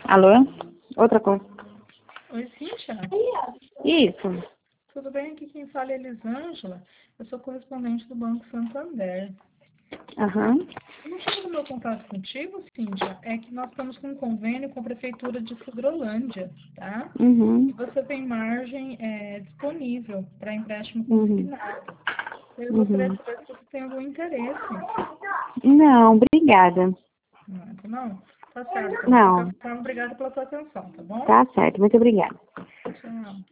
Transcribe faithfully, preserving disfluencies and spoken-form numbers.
Alô? Outra coisa. Oi, Cíntia. Isso. Tudo bem? Aqui quem fala é Elisângela. Eu sou correspondente do Banco Santander. Aham. O motivo do meu contato contigo, Cíntia, é que nós estamos com um convênio com a Prefeitura de Sidrolândia, tá? E Uhum. você tem margem é, disponível para empréstimo Uhum. consignado. Eu gostaria Uhum. de saber se você tem algum interesse. Não, obrigada. Não, não? Tá certo. De qualquer Não, forma, obrigada pela sua atenção, tá bom? tá certo. Muito obrigada. Tchau.